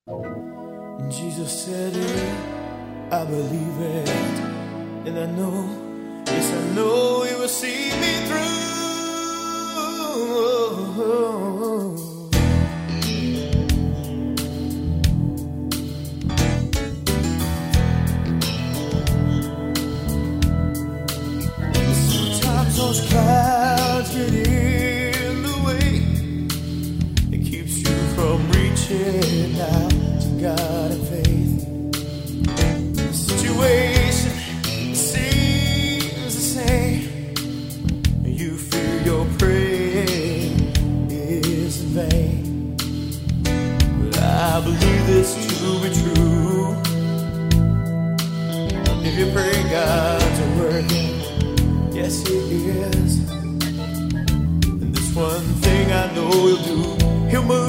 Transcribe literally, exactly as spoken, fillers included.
And Jesus said it, I believe it, and I know, yes I know He will see me through. Sometimes those clouds get in the way. It keeps you from reaching out to God in faith. The situation seems the same. You fear your prayer is in vain. But I believe this to be true. If you pray, God's working. Yes, He is. And this one thing I know He'll do. He'll move